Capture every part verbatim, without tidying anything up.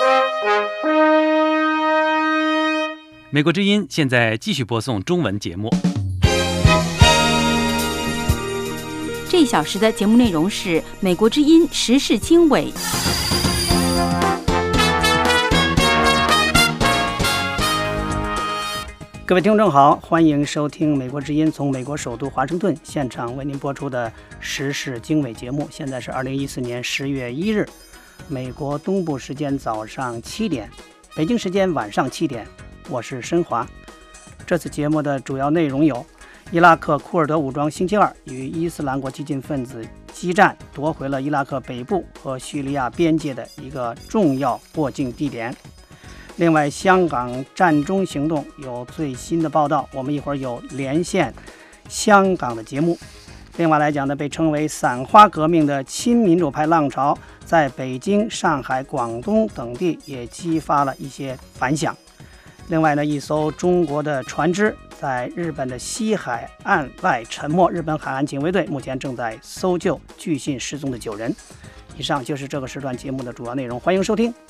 美国之音现在继续播送中文节目。 这一小时的节目内容是美国之音时事经纬。 各位听众好，欢迎收听美国之音从美国首都华盛顿现场为您播出的时事经纬节目。现在是二零一四年十月一日，美国东部时间早上七点，北京时间晚上七点。我是申华。这次节目的主要内容有：伊拉克库尔德武装星期二与伊斯兰国激进分子激战，夺回了伊拉克北部和叙利亚边界的一个重要过境地点。另外，香港战中行动有最新的报道，我们一会儿有连线香港的节目。另外来讲呢，被称为伞花革命的亲民主派浪潮，在北京、上海、广东等地也激发了一些反响。另外呢，一艘中国的船只在日本的西海岸外沉没，日本海岸警卫队目前正在搜救据信失踪的九人。以上就是这个时段节目的主要内容，欢迎收听。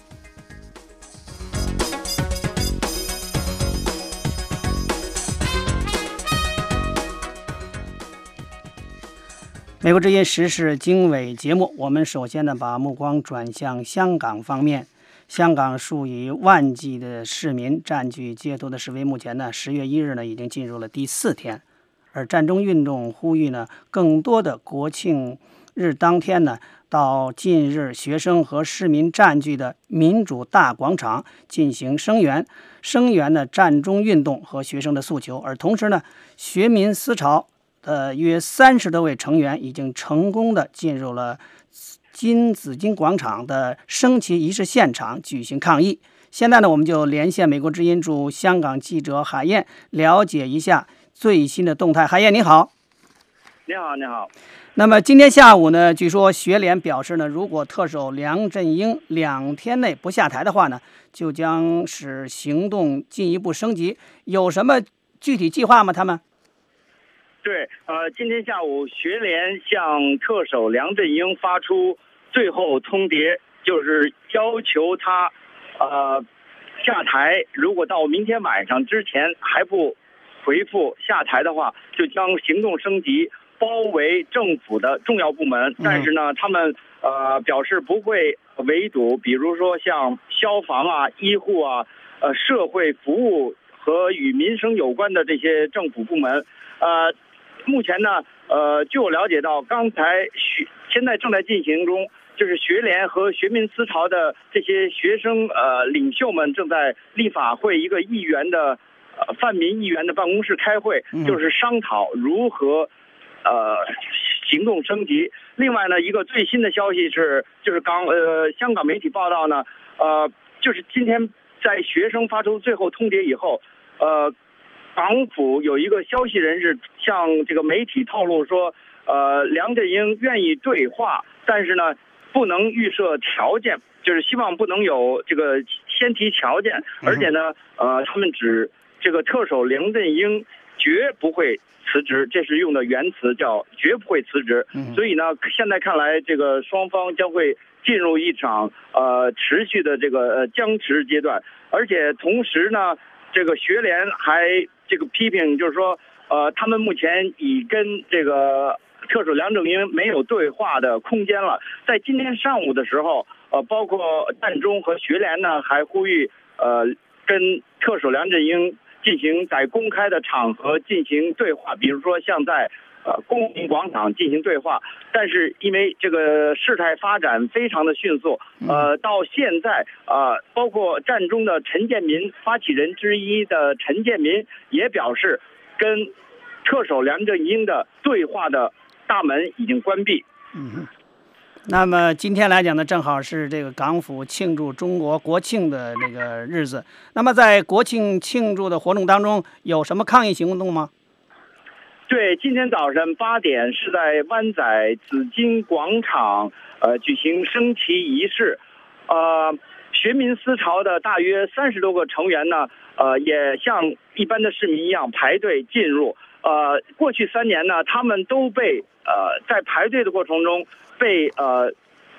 美国之音时事经纬节目，我们首先呢把目光转向香港方面。香港数以万计的市民占据街头的示威，目前呢十月一日呢已经进入了第四天，而战中运动呼吁呢更多的国庆日当天呢到近日学生和市民占据的民主大广场进行声援，声援呢战中运动和学生的诉求。而同时呢，学民思潮的约三十多位成员已经成功的进入了金紫荆广场的升旗仪式现场举行抗议。现在呢，我们就连线美国之音驻香港记者海燕，了解一下最新的动态。海燕，你好。 你好，你好。 那么今天下午呢，据说学联表示呢，如果特首梁振英两天内不下台的话呢，就将使行动进一步升级。有什么具体计划吗？他们？ 对，呃，今天下午学联向特首梁振英发出最后通牒，就是要求他呃下台，如果到明天晚上之前还不回复下台的话，就将行动升级，包围政府的重要部门。但是呢，他们呃表示不会围堵，比如说像消防啊、医护啊、呃社会服务和与民生有关的这些政府部门。呃，目前呢，呃，据我了解到，刚才学现在正在进行中，就是学联和学民思潮的这些学生呃领袖们正在立法会一个议员的呃泛民议员的办公室开会，就是商讨如何呃行动升级。另外呢，一个最新的消息是，就是刚呃香港媒体报道呢，呃，就是今天在学生发出最后通牒以后，呃。港府有一个消息人士向这个媒体透露说，呃，梁振英愿意对话，但是呢，不能预设条件，就是希望不能有这个先提条件，而且呢，呃，他们指这个特首梁振英绝不会辞职，这是用的原词叫绝不会辞职。所以呢，现在看来，这个双方将会进入一场呃持续的这个呃僵持阶段，而且同时呢，这个学联还这个批评，就是说，呃，他们目前已跟这个特首梁振英没有对话的空间了。在今天上午的时候，呃，包括战中和学联呢，还呼吁呃跟特首梁振英进行在公开的场合进行对话，比如说像在呃公民广场进行对话。但是因为这个事态发展非常的迅速，呃，到现在啊、呃，包括战中的陈建民发起人之一的陈建民也表示，跟特首梁振英的对话的大门已经关闭。 嗯，那么今天来讲呢，正好是这个港府庆祝中国国庆的这个日子。那么在国庆庆祝的活动当中，有什么抗议行动吗？ 对，今天早晨八点是在湾仔紫荆广场呃举行升旗仪式，呃，学民思潮的大约三十多个成员呢，呃，也像一般的市民一样排队进入。呃，过去三年呢，他们都被呃在排队的过程中被呃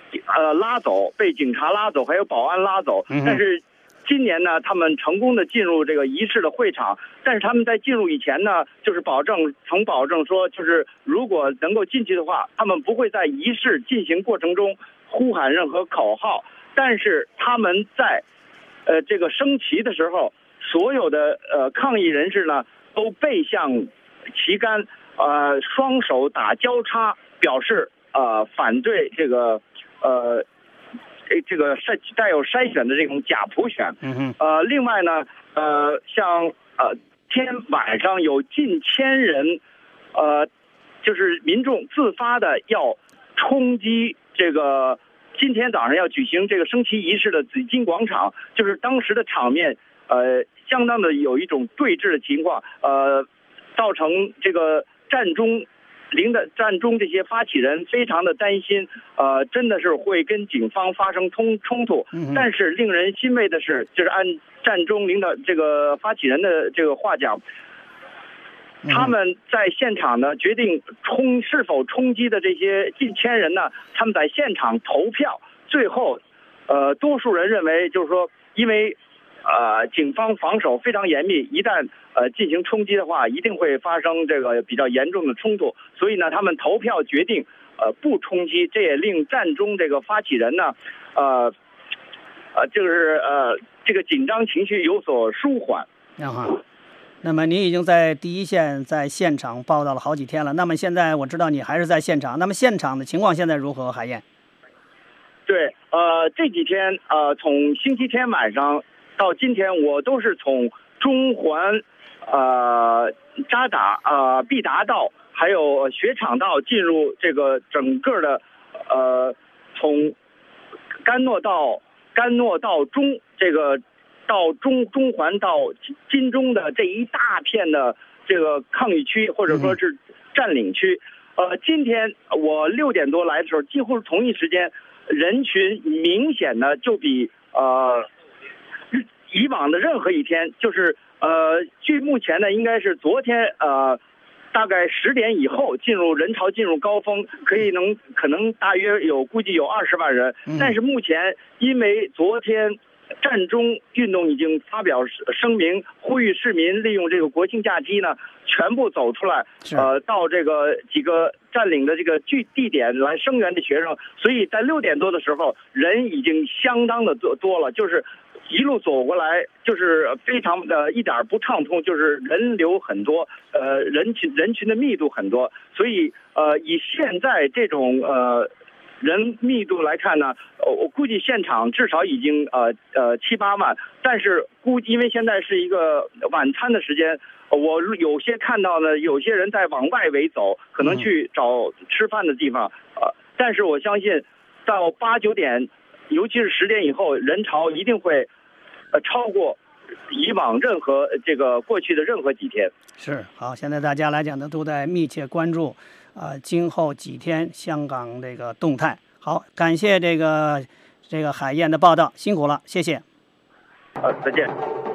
呃拉走，被警察拉走，还有保安拉走。但是今年呢，他们成功的进入这个仪式的会场，但是他们在进入以前呢，就是保证曾保证说，就是如果能够进去的话，他们不会在仪式进行过程中呼喊任何口号，但是他们在呃这个升旗的时候，所有的呃抗议人士呢都背向旗杆，呃双手打交叉，表示呃反对这个呃。这个筛带有筛选的这种假普选， 嗯呃，另外呢，呃，像呃，天晚上有近千人，呃，就是民众自发的要冲击这个今天早上要举行这个升旗仪式的紫金广场，就是当时的场面，呃，相当的有一种对峙的情况，呃，造成这个战中。领的战中这些发起人非常的担心，呃，真的是会跟警方发生冲冲突。但是令人欣慰的是，就是按战中领导这个发起人的这个话讲，他们在现场呢决定冲是否冲击的这些近千人呢，他们在现场投票，最后，呃，多数人认为就是说，因为。呃，警方防守非常严密，一旦呃进行冲击的话，一定会发生这个比较严重的冲突。所以呢，他们投票决定呃不冲击，这也令战中这个发起人呢，呃呃就是呃这个紧张情绪有所舒缓。 啊，那么您已经在第一线在现场报道了好几天了，那么现在我知道你还是在现场，那么现场的情况现在如何，海燕？ 对，呃这几天呃从星期天晚上。到今天，我都是从中环、呃渣打、呃必达道，还有雪场道进入这个整个的，呃，从甘诺道、甘诺道中这个到中中环到金钟的这一大片的这个抗议区，或者说是占领区。呃，今天我六点多来的时候，几乎是同一时间，人群明显的就比呃。以往的任何一天，就是呃，据目前呢，应该是昨天呃，大概十点以后进入人潮进入高峰，可以能可能大约有估计有二十万人，但是目前因为昨天战中运动已经发表声明，呼吁市民利用这个国庆假期呢，全部走出来，呃，到这个几个占领的这个据地点来声援的学生，所以在六点多的时候，人已经相当的多多了，就是。一路走过来就是非常的一点不畅通，就是人流很多，呃，人群人群的密度很多，所以呃，以现在这种呃人密度来看呢，我估计现场至少已经呃呃七八万，但是估因为现在是一个晚餐的时间，我有些看到呢，有些人在往外围走，可能去找吃饭的地方，呃，但是我相信到八九点，尤其是十点以后，人潮一定会。呃，超过以往任何这个过去的任何几天。 是好，现在大家来讲呢，都在密切关注，呃，今后几天香港这个动态。好，感谢这个这个海燕的报道，辛苦了，谢谢。 呃，再见。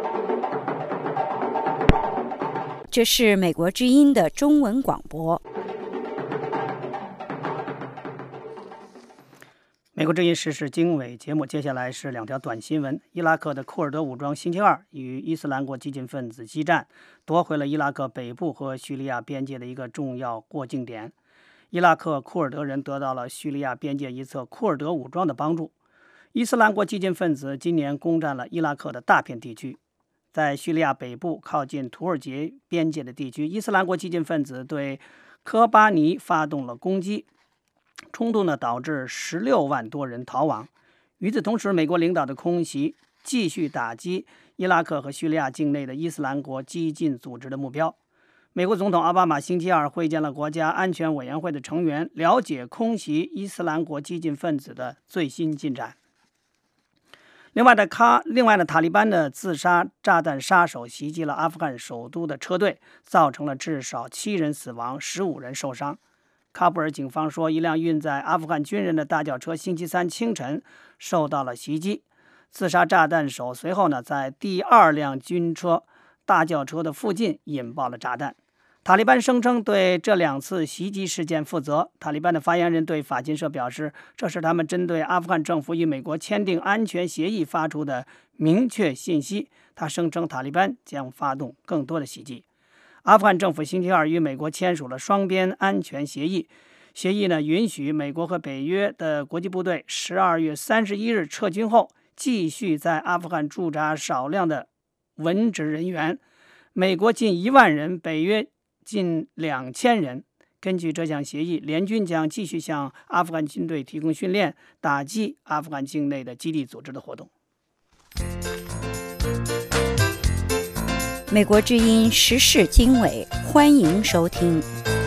这是美国之音的中文广播。 美国之音时事经纬节目，接下来是两条短新闻。伊拉克的库尔德武装星期二与伊斯兰国激进分子激战，夺回了伊拉克北部和叙利亚边界的一个重要过境点。伊拉克库尔德人得到了叙利亚边界一侧库尔德武装的帮助。伊斯兰国激进分子今年攻占了伊拉克的大片地区。在叙利亚北部靠近土耳其边界的地区，伊斯兰国激进分子对科巴尼发动了攻击。冲突呢，导致十六万多人逃亡。与此同时，美国领导的空袭继续打击伊拉克和叙利亚境内的伊斯兰国激进组织的目标。美国总统奥巴马星期二会见了国家安全委员会的成员，了解空袭伊斯兰国激进分子的最新进展。另外的卡，另外的塔利班的自杀炸弹杀手袭击了阿富汗首都的车队，造成了至少七人死亡，十五人受伤。喀布尔警方说，一辆运载阿富汗军人的大轿车星期三清晨受到了袭击。自杀炸弹手随后呢，在第二辆军车大轿车的附近引爆了炸弹。 塔利班声称对这两次袭击事件负责。塔利班的发言人对法新社表示，这是他们针对阿富汗政府与美国签订安全协议发出的明确信息。他声称塔利班将发动更多的袭击。阿富汗政府星期二与美国签署了双边安全协议，协议呢允许美国和北约的国际部队十二月三十一日撤军后，继续在阿富汗驻扎少量的文职人员，美国近一万人，北约近两千人。根据这项协议，联军将继续向阿富汗军队提供训练，打击阿富汗境内的基地组织的活动。 美国之音时事经纬，欢迎收听。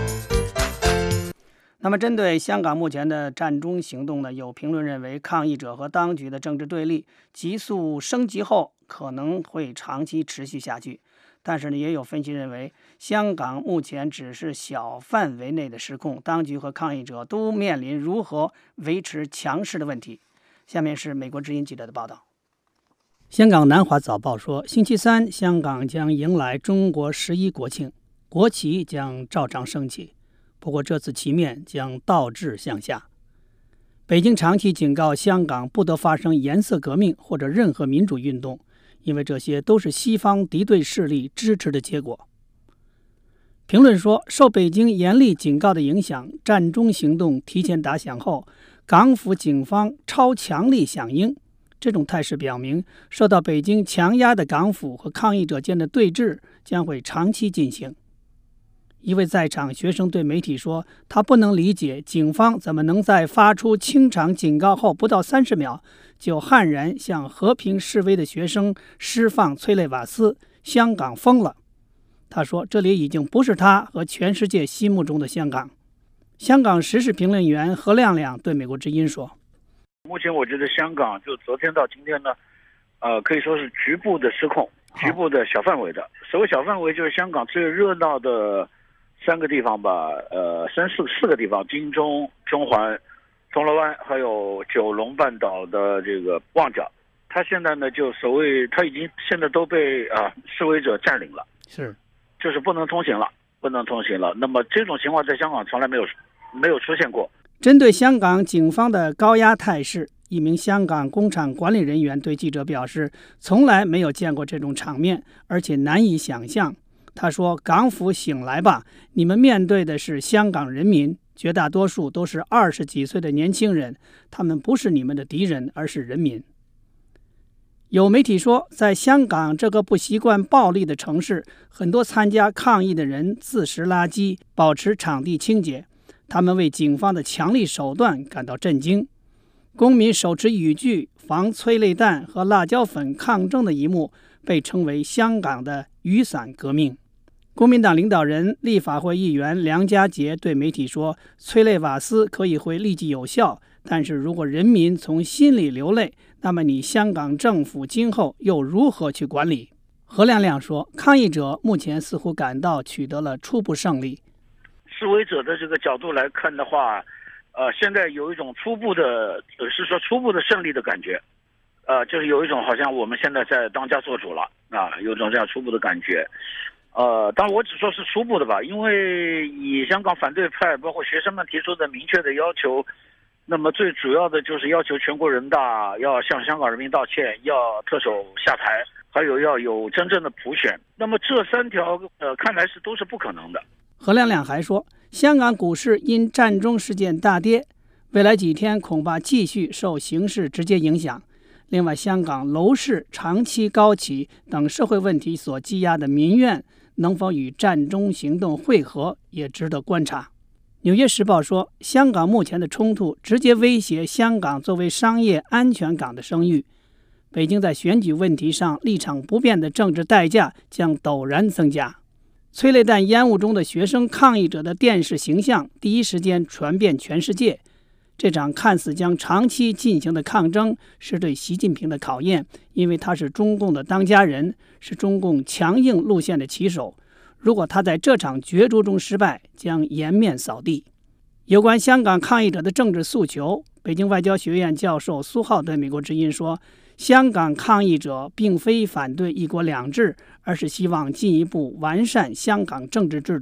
那么针对香港目前的战中行动呢，有评论认为，抗议者和当局的政治对立急速升级后可能会长期持续下去。但是呢，也有分析认为，香港目前只是小范围内的失控，当局和抗议者都面临如何维持强势的问题。下面是美国之音记者的报道。香港南华早报说，星期三香港将迎来中国十一国庆，国旗将照常升起，不过这次旗面将倒置向下。北京长期警告香港不得发生颜色革命或者任何民主运动，因为这些都是西方敌对势力支持的结果。评论说，受北京严厉警告的影响，战中行动提前打响后，港府警方超强力响应。这种态势表明，受到北京强压的港府和抗议者间的对峙将会长期进行。一位在场学生对媒体说，他不能理解警方怎么能在发出清场警告后不到三十秒就悍然向和平示威的学生释放催泪瓦斯。香港疯了。他说，这里已经不是他和全世界心目中的香港。香港时事评论员何亮亮对美国之音说， 目前我觉得香港就昨天到今天呢，呃，可以说是局部的失控，局部的小范围的。所谓小范围，就是香港最热闹的三个地方吧，呃，三四四个地方：金钟、中环、铜锣湾，还有九龙半岛的这个旺角。它现在呢，就所谓，它已经现在都被啊、呃、示威者占领了， 是， 就是不能通行了，不能通行了。那么这种情况在香港从来没有没有出现过。 针对香港警方的高压态势，一名香港工厂管理人员对记者表示，从来没有见过这种场面，而且难以想象。他说，港府醒来吧，你们面对的是香港人民，绝大多数都是二十几岁的年轻人，他们不是你们的敌人，而是人民。有媒体说，在香港这个不习惯暴力的城市，很多参加抗议的人自食垃圾，保持场地清洁。他们为警方的强力手段感到震惊。公民手持雨具、防催泪弹和辣椒粉抗争的一幕被称为香港的雨伞革命。公民党领导人、立法会议员梁家杰对媒体说，催泪瓦斯可以会立即有效，但是如果人民从心里流泪，那么你香港政府今后又如何去管理？何亮亮说，抗议者目前似乎感到取得了初步胜利。 示威者的这个角度来看的话，呃，现在有一种初步的，呃，是说初步的胜利的感觉，呃，就是有一种好像我们现在在当家做主了啊，有一种这样初步的感觉。呃，当然我只说是初步的吧，因为以香港反对派包括学生们提出的明确的要求，那么最主要的就是要求全国人大要向香港人民道歉，要特首下台，还有要有真正的普选。那么这三条，呃，看来是都是不可能的。 何亮亮还说，香港股市因战中事件大跌，未来几天恐怕继续受形势直接影响。另外，香港楼市长期高企等社会问题所积压的民怨能否与战中行动汇合，也值得观察。纽约时报说，香港目前的冲突直接威胁香港作为商业安全港的声誉。北京在选举问题上立场不变的政治代价将陡然增加。催泪弹烟雾中的学生抗议者的电视形象第一时间传遍全世界。这场看似将长期进行的抗争是对习近平的考验，因为他是中共的当家人，是中共强硬路线的旗手。如果他在这场角逐中失败，将颜面扫地。有关香港抗议者的政治诉求，北京外交学院教授苏浩对美国之音说，香港抗议者并非反对一国两制，而是希望进一步完善香港政治制度。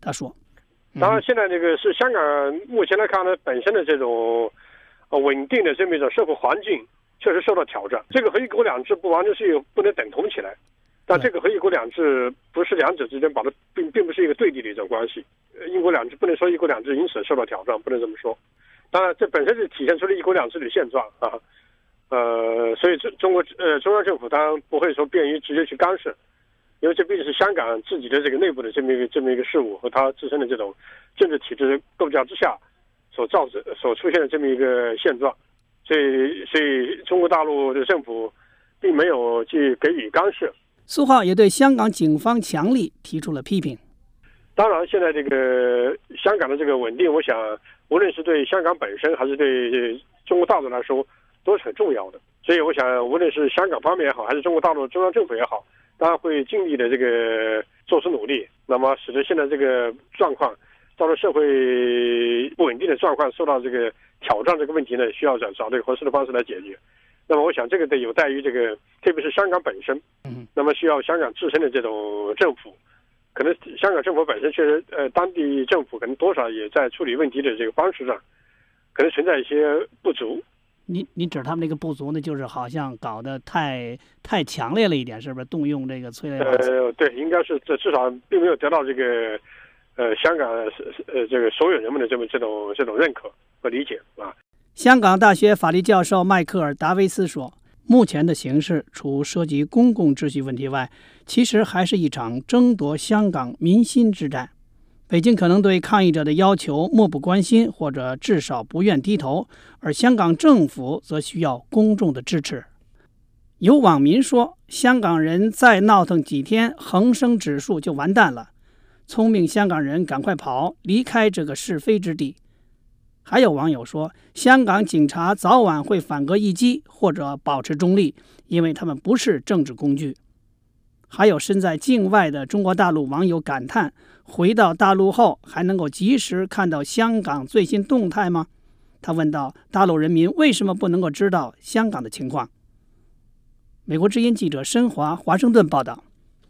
他说， 当然现在这个是香港目前来看呢，本身的这种稳定的这么一种社会环境确实受到挑战。这个和一国两制不完全是有不能等同起来，但这个和一国两制不是两者之间把它并并不是一个对立的一种关系。一国两制不能说一国两制因此受到挑战，不能这么说。当然，这本身是体现出了一国两制的现状啊。呃，所以中中国呃中央政府当然不会说便于直接去干涉，因为这毕竟是香港自己的这个内部的这么一个这么一个事务和它自身的这种政治体制构架之下所造成所出现的这么一个现状，所以所以中国大陆的政府并没有去给予干涉。 苏浩也对香港警方强力提出了批评。 当然，现在这个香港的这个稳定，我想无论是对香港本身还是对中国大陆来说都是很重要的。所以我想无论是香港方面也好，还是中国大陆中央政府也好，当然会尽力的这个做出努力，那么使得现在这个状况造成社会不稳定的状况受到这个挑战，这个问题呢，需要找找这个合适的方式来解决。那么我想这个得有待于这个特别是香港本身，那么需要香港自身的这种政府，可能香港政府本身确实呃当地政府可能多少也在处理问题的这个方式上可能存在一些不足。 你你指他们那个不足呢，就是好像搞得太太强烈了一点，是不是？动用这个催泪瓦斯？ 呃，对，应该是这至少并没有得到这个呃香港呃这个所有人们的这么这种这种认可和理解啊。 香港大学法律教授迈克尔·达维斯说，目前的形势除涉及公共秩序问题外，其实还是一场争夺香港民心之战。北京可能对抗议者的要求漠不关心，或者至少不愿低头，而香港政府则需要公众的支持。有网民说，香港人再闹腾几天，恒生指数就完蛋了，聪明香港人赶快跑，离开这个是非之地。还有网友说，香港警察早晚会反戈一击，或者保持中立，因为他们不是政治工具。还有身在境外的中国大陆网友感叹，回到大陆后还能够及时看到香港最新动态吗？他问道，大陆人民为什么不能够知道香港的情况？美国之音记者申华华盛顿报道。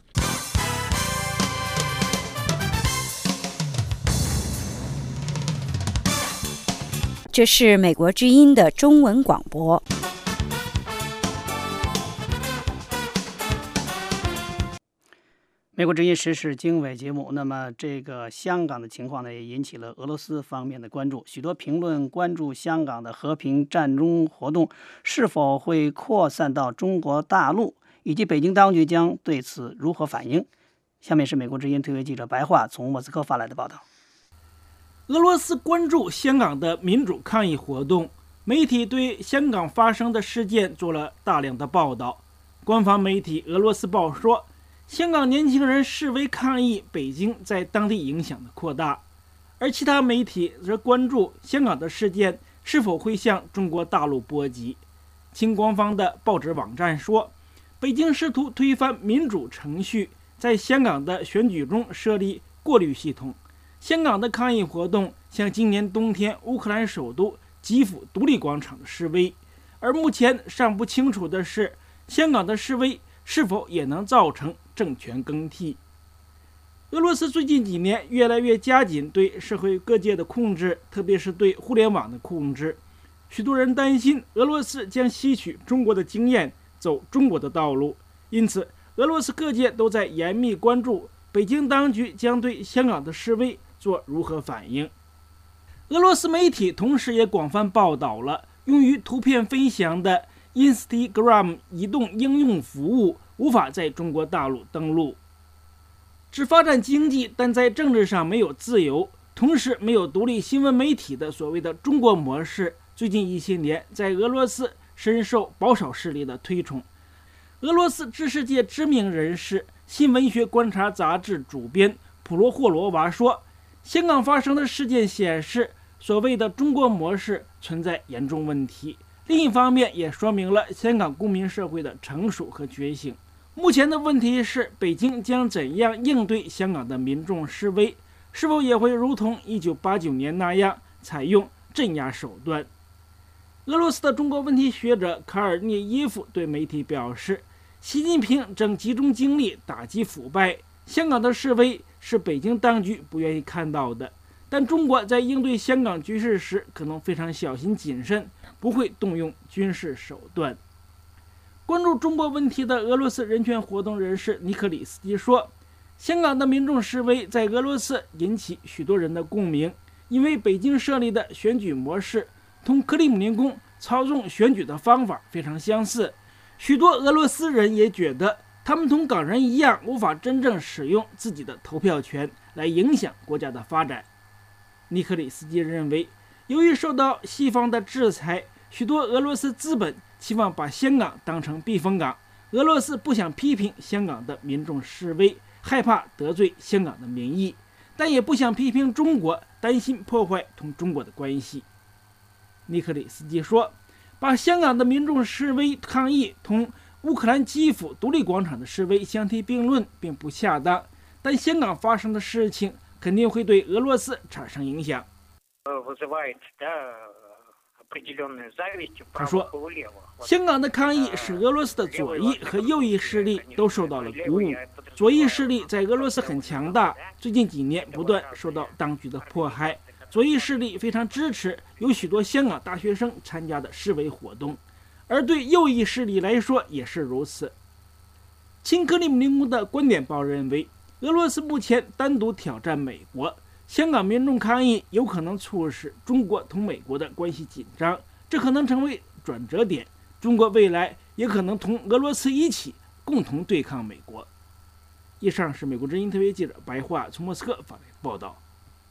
这是美国之音的中文广播。 美国之音时事经纬节目，那么这个香港的情况呢，也引起了俄罗斯方面的关注。许多评论关注香港的和平战中活动是否会扩散到中国大陆，以及北京当局将对此如何反应。下面是美国之音特约记者白桦从莫斯科发来的报道。 俄罗斯关注香港的民主抗议活动，媒体对香港发生的事件做了大量的报道。官方媒体俄罗斯报说，香港年轻人示威抗议北京在当地影响的扩大，而其他媒体则关注香港的事件是否会向中国大陆波及。亲官方的报纸网站说，北京试图推翻民主程序，在香港的选举中设立过滤系统。香港的抗议活动像今年冬天乌克兰首都基辅独立广场的示威，而目前尚不清楚的是，香港的示威是否也能造成政权更替。俄罗斯最近几年越来越加紧对社会各界的控制，特别是对互联网的控制。许多人担心俄罗斯将吸取中国的经验，走中国的道路，因此俄罗斯各界都在严密关注北京当局将对香港的示威做如何反应。俄罗斯媒体同时也广泛报道了用于图片分享的 Instagram 移动应用服务无法在中国大陆登陆。只发展经济但在政治上没有自由，同时没有独立新闻媒体的所谓的中国模式，最近一些年在俄罗斯深受保守势力的推崇。俄罗斯知识界知名人士、新文学观察杂志主编普罗霍罗娃说，香港发生的事件显示，所谓的中国模式存在严重问题。另一方面，也说明了香港公民社会的成熟和觉醒。目前的问题是，北京将怎样应对香港的民众示威？是否也会如同一九八九年那样，采用镇压手段？俄罗斯的中国问题学者卡尔涅耶夫对媒体表示，习近平正集中精力打击腐败， 香港的示威是北京当局不愿意看到的，但中国在应对香港局势时可能非常小心谨慎，不会动用军事手段。关注中国问题的俄罗斯人权活动人士尼克里斯基说，香港的民众示威在俄罗斯引起许多人的共鸣，因为北京设立的选举模式同克里姆林宫操纵选举的方法非常相似，许多俄罗斯人也觉得他们同港人一样无法真正使用自己的投票权来影响国家的发展。尼克里斯基认为，由于受到西方的制裁，许多俄罗斯资本期望把香港当成避风港，俄罗斯不想批评香港的民众示威，害怕得罪香港的民意，但也不想批评中国，担心破坏同中国的关系。尼克里斯基说，把香港的民众示威抗议同乌克兰基辅独立广场的示威相提并论并不恰当，但香港发生的事情肯定会对俄罗斯产生影响。他说，香港的抗议使俄罗斯的左翼和右翼势力都受到了鼓舞。左翼势力在俄罗斯很强大，最近几年不断受到当局的迫害。左翼势力非常支持有许多香港大学生参加的示威活动，而对右翼势力来说也是如此。亲克里姆林宫的观点报认为，俄罗斯目前单独挑战美国，香港民众抗议有可能促使中国同美国的关系紧张，这可能成为转折点，中国未来也可能同俄罗斯一起共同对抗美国。以上是美国之音特约记者白桦从莫斯科发来的报道。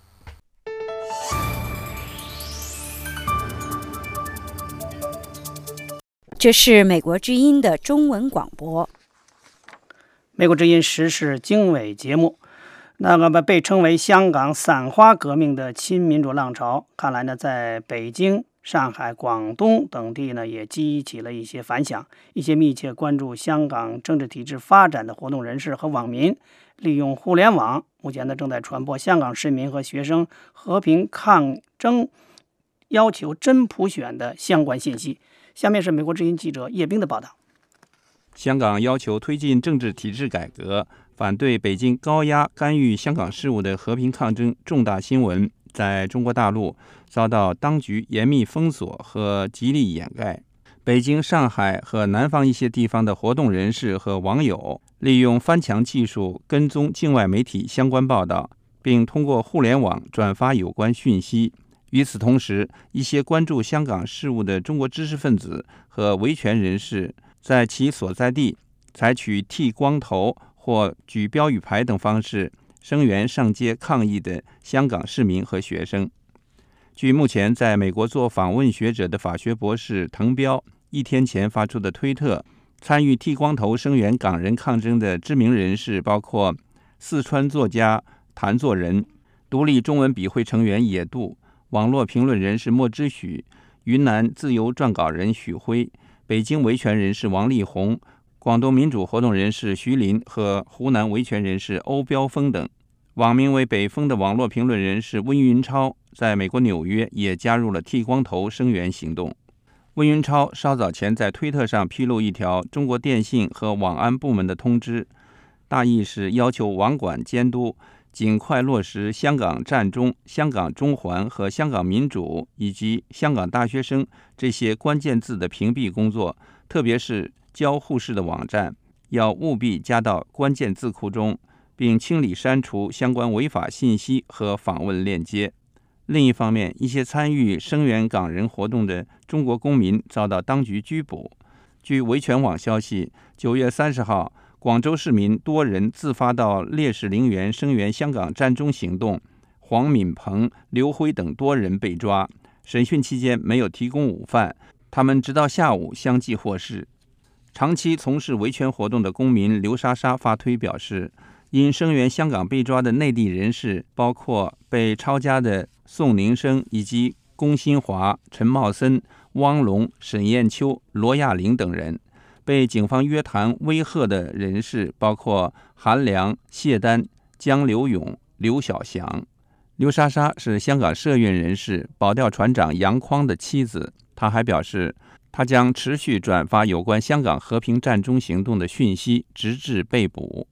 这是美国之音的中文广播。 美国之音时事经纬节目，那么被称为香港伞花革命的亲民主浪潮，看来呢，在北京、上海、广东等地呢，也激起了一些反响。一些密切关注香港政治体制发展的活动人士和网民，利用互联网，目前呢正在传播香港市民和学生和平抗争、要求真普选的相关信息。下面是美国之音记者叶冰的报道。 香港要求推进政治体制改革，反对北京高压干预香港事务的和平抗争重大新闻，在中国大陆遭到当局严密封锁和极力掩盖。北京、上海和南方一些地方的活动人士和网友利用翻墙技术跟踪境外媒体相关报道，并通过互联网转发有关讯息。与此同时，一些关注香港事务的中国知识分子和维权人士在其所在地采取剃光头或举标语牌等方式声援上街抗议的香港市民和学生。据目前在美国做访问学者的法学博士滕彪一天前发出的推特，参与剃光头声援港人抗争的知名人士包括四川作家谭作人、独立中文笔会成员野渡、网络评论人士莫之许、云南自由撰稿人许辉、北京维权人士王力宏、广东民主活动人士徐林和湖南维权人士欧标峰等。网名为北风的网络评论人士温云超在美国纽约也加入了剃光头声援行动。温云超稍早前在推特上披露一条中国电信和网安部门的通知，大意是要求网管监督尽快落实香港战中、香港中环和香港民主以及香港大学生这些关键字的屏蔽工作，特别是交互式的网站要务必加到关键字库中，并清理删除相关违法信息和访问链接。另一方面，一些参与声援港人活动的中国公民遭到当局拘捕。据维权网消息，九月三十号，广州市民多人自发到烈士陵园声援香港战中行动，黄敏鹏、刘辉等多人被抓，审讯期间没有提供午饭，他们直到下午相继获释。长期从事维权活动的公民刘莎莎发推表示，因声援香港被抓的内地人士包括被抄家的宋宁生以及龚新华、陈茂森、汪龙、沈艳秋、罗亚玲等人。被警方约谈威吓的人士包括韩良、谢丹、江流勇、刘小祥。刘莎莎是香港社运人士保钓船长杨匡的妻子，她还表示，她将持续转发有关香港和平战中行动的讯息，直至被捕。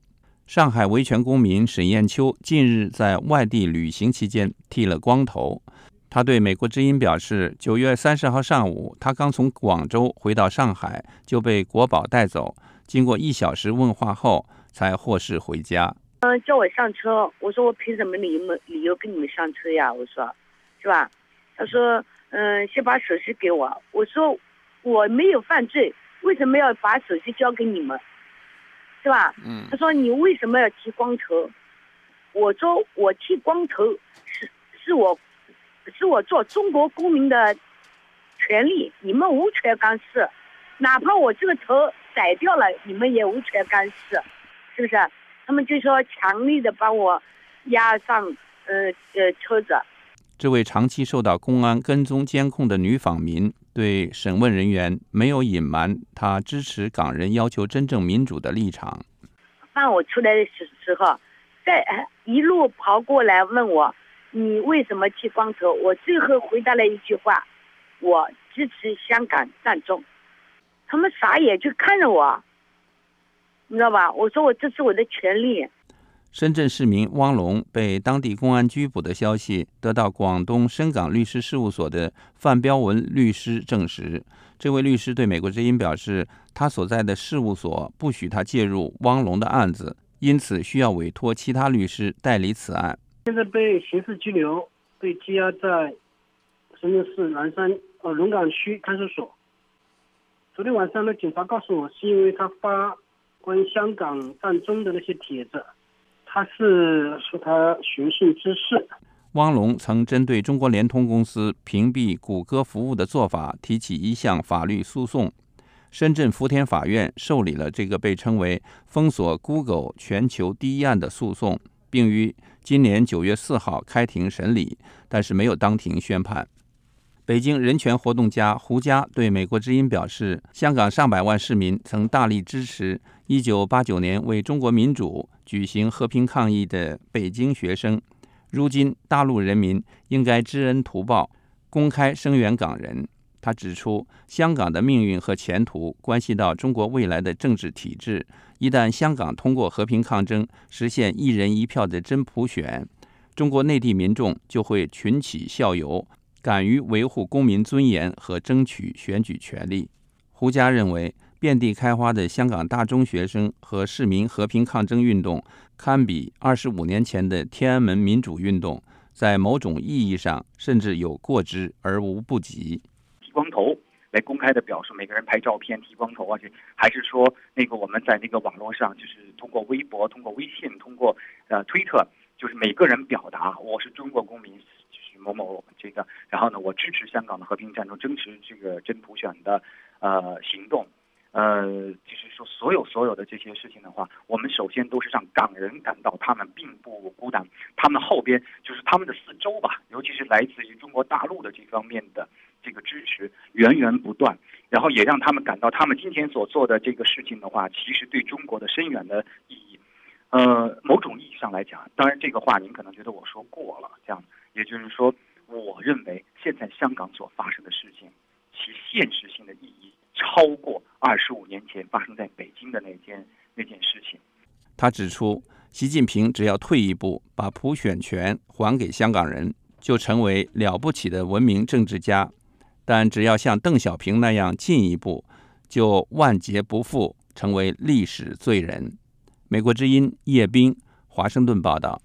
上海维权公民沈艳秋近日在外地旅行期间剃了光头。他对美国之音表示，九月三十号上午，他刚从广州回到上海，就被国保带走。经过一小时问话后，才获释回家。 嗯，叫我上车，我说我凭什么理由理由跟你们上车呀？我说，是吧？他说，嗯，先把手机给我。我说我没有犯罪，为什么要把手机交给你们？是吧？嗯。他说你为什么要剃光头？我说我剃光头是是我。是我做中国公民的权利，你们无权干涉，哪怕我这个头宰掉了，你们也无权干涉，是不是？他们就说强力的把我押上呃呃车子。 这位长期受到公安跟踪监控的女访民对审问人员没有隐瞒她支持港人要求真正民主的立场。 放我出来的时候，在一路跑过来问我，你为什么剃光头？我最后回答了一句话，我支持香港战中。他们傻眼就看着我，你知道吧？我说我这是我的权利。 深圳市民汪龙被当地公安拘捕的消息得到广东深港律师事务所的范彪文律师证实。这位律师对美国之音表示，他所在的事务所不许他介入汪龙的案子，因此需要委托其他律师代理此案。 现在被刑事拘留，被羁押在深圳市南山呃龙岗区看守所。昨天晚上呢，警察告诉我，是因为他发关于香港战中的那些帖子，他是说他寻衅滋事。 汪龙曾针对中国联通公司屏蔽谷歌服务的做法提起一项法律诉讼。深圳福田法院受理了这个被称为封锁 Google 全球第一案的诉讼，并于今年九月四号开庭审理，但是没有当庭宣判。北京人权活动家胡佳对美国之音表示，香港上百万市民曾大力支持一九八九年为中国民主举行和平抗议的北京学生，如今大陆人民应该知恩图报，公开声援港人。他指出，香港的命运和前途关系到中国未来的政治体制，一旦香港通过和平抗争，实现一人一票的真普选，中国内地民众就会群起效尤，敢于维护公民尊严和争取选举权利。胡佳认为，遍地开花的香港大中学生和市民和平抗争运动，堪比二十五年前的天安门民主运动，在某种意义上甚至有过之而无不及。 剃光头来公开的表述，每个人拍照片剃光头啊，还是说那个我们在那个网络上，就是通过微博、通过微信、通过呃推特，就是每个人表达我是中国公民，就是某某这个，然后呢，我支持香港的和平战争，争取这个真普选的呃行动。呃，就是说，所有所有的这些事情的话，我们首先都是让港人感到他们并不孤单，他们后边就是他们的四周吧，尤其是来自于中国大陆的这方面的这个支持源源不断，然后也让他们感到他们今天所做的这个事情的话，其实对中国的深远的意义。呃，某种意义上来讲，当然这个话您可能觉得我说过了，这样，也就是说，我认为现在香港所发生的事情，其现实性的意义超过二十五年前发生在北京的那件那件事情。 他指出，习近平只要退一步，把普选权还给香港人，就成为了不起的文明政治家；但只要像邓小平那样进一步，就万劫不复，成为历史罪人。美国之音叶斌，华盛顿报道。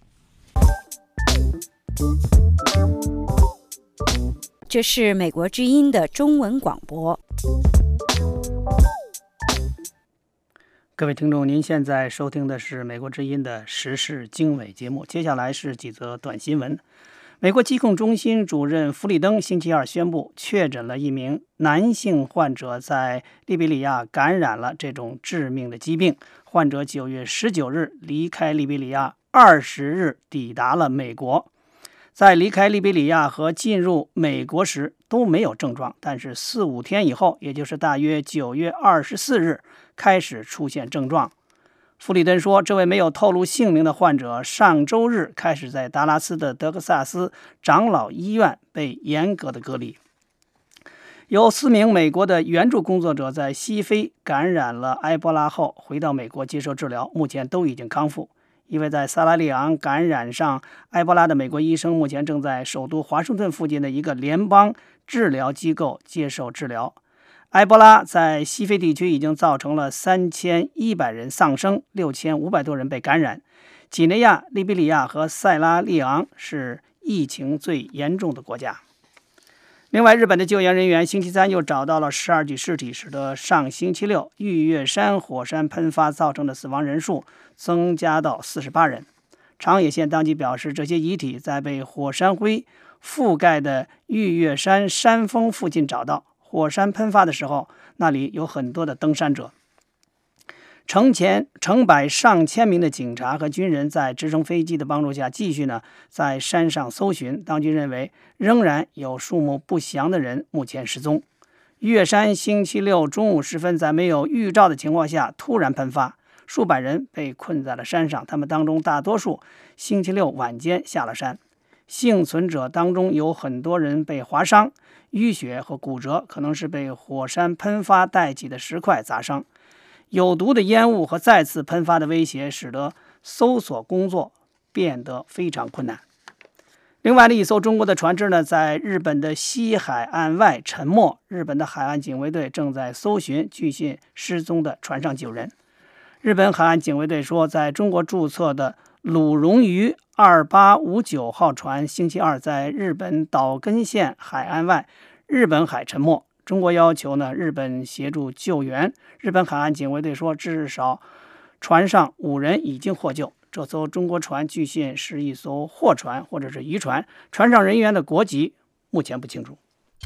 这是美国之音的中文广播。 各位听众，您现在收听的是美国之音的时事经纬节目，接下来是几则短新闻。美国疾控中心主任弗里登星期二宣布，确诊了一名男性患者在利比里亚感染了这种致命的疾病。患者九月十九日离开利比里亚，二十日抵达了美国。在离开利比里亚和进入美国时都没有症状，但是四五天以后，也就是大约九月二十四日开始出现症状。弗里登说，这位没有透露姓名的患者上周日开始在达拉斯的德克萨斯长老医院被严格的隔离。有四名美国的援助工作者在西非感染了埃博拉后回到美国接受治疗，目前都已经康复。 一位在萨拉利昂感染上埃博拉的美国医生，目前正在首都华盛顿附近的一个联邦治疗机构接受治疗。埃博拉在西非地区已经造成了三千一百人丧生，六千五百多人被感染。几内亚、利比里亚和塞拉利昂是疫情最严重的国家。另外，日本的救援人员星期三又找到了十二具尸体，使得上星期六玉月山火山喷发造成的死亡人数增加到四十八人。长野县当局表示，这些遗体在被火山灰覆盖的玉月山山峰附近找到。火山喷发的时候，那里有很多的登山者。成千成百上千名的警察和军人在直升飞机的帮助下继续呢在山上搜寻。当局认为仍然有数目不详的人目前失踪。玉月山星期六中午时分在没有预兆的情况下突然喷发，数百人被困在了山上，他们当中大多数星期六晚间下了山。幸存者当中有很多人被划伤、淤血和骨折，可能是被火山喷发带起的石块砸伤。有毒的烟雾和再次喷发的威胁使得搜索工作变得非常困难。另外的一艘中国的船只呢，在日本的西海岸外沉没，日本的海岸警卫队正在搜寻据信失踪的船上九人。日本海岸警卫队说，在中国注册的鲁荣鱼二八五九号船星期二在日本岛根县海岸外日本海沉没。中国要求呢日本协助救援。日本海岸警卫队说，至少船上五人已经获救。这艘中国船据信是一艘货船或者是渔船，船上人员的国籍目前不清楚。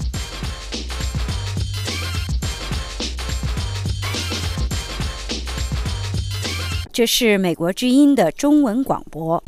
这是美国之音的中文广播。